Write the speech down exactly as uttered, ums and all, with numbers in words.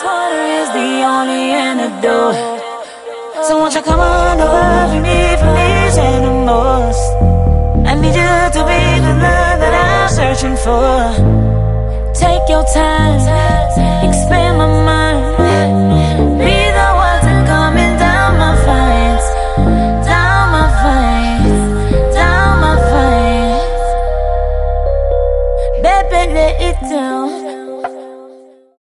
water is the only antidote. So won't you come on over to me for these animals? I need you to be the love that I'm searching for. Take your time, expand my mind. Be the one to coming down my veins, down my veins, down my veins. Baby, let it down.